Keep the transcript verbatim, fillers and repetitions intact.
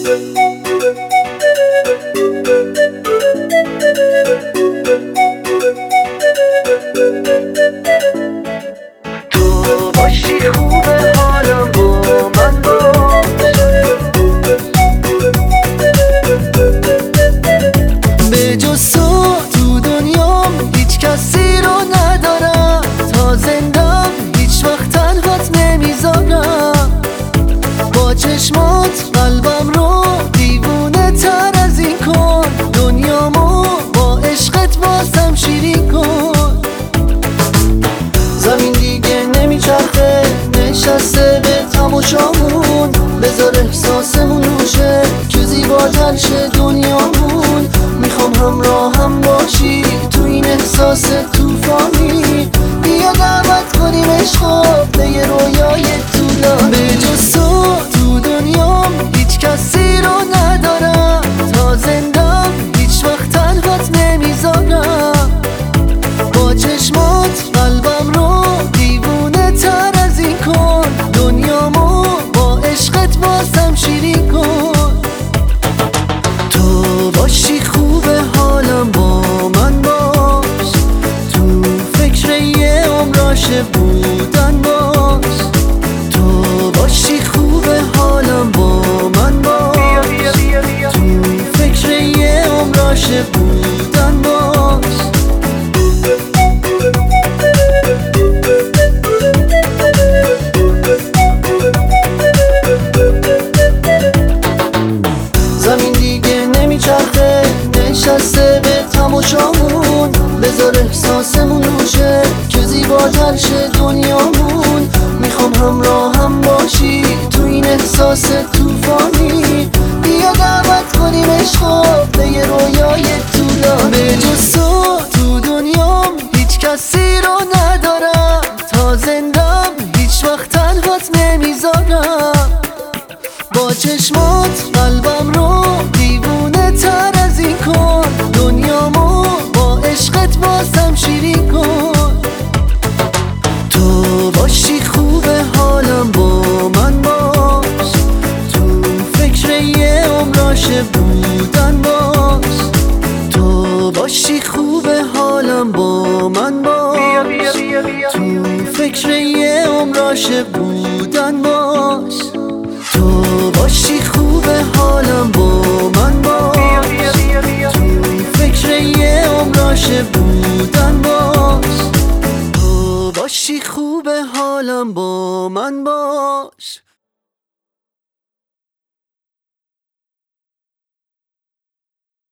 تو باشی خوبه حالم با من باش، به جز تو تو دنیام هیچ کسی رو ندارم، تا زندم هیچ وقت تنهات نمیذارم. با چشمات قلبم رو دیوونه تر از این کن، دنیامو با عشقت بازم شیرین کن. زمین دیگه نمیچرخه نشسته به تماشامون، بذار احساسمون روشه که زیباتر شه دنیامون. میخوام همراهم باشی تو این احساس توفانی، بیا دعوت کنیم عشقو به یه رویای طولانی. به جز تو تو دنیام هیچ کسی رو ندارم، تا زندم هیچ وقت تنهات نمیذارم. با چشمات قلبم رو دیوونه تر از این کن، دنیامو با عشقت بازم شیرین کن. تو باشی خوبه حالم با من باش، تو فکر یه عمراشه بودن باش. تو باشی خوبه حالم با من باش، تو فکر یه عمراشه بودن باش. زمین دیگه نمیچرخه نشسته به تماشامون، بذار احساسمون روشه که زیباتر شه دنیامون. میخوام همراهم باشی تو این احساس توفانی، بیا دعوت کنیم عشقو به یه رویای طولانی. به جز تو تو دنیام هیچ کسی رو ندارم، تا زندم هیچ وقت تنهات نمیذارم. با چشمات قلبم رو دیوونه تر از این کن، دنیامو با عشقت بازم شیرین کن. تو باشی خوبه حالم با من باش، تو فکر یه عمراشه بودن باش. تو باشی خوبه حالم با من باش، تو فکر یه عمراشه بودن باش. تو باشی خوبه حالم با من باش، تو فکر یه عمراشه بودن باش. تو باشی خوبه حالم با من باش.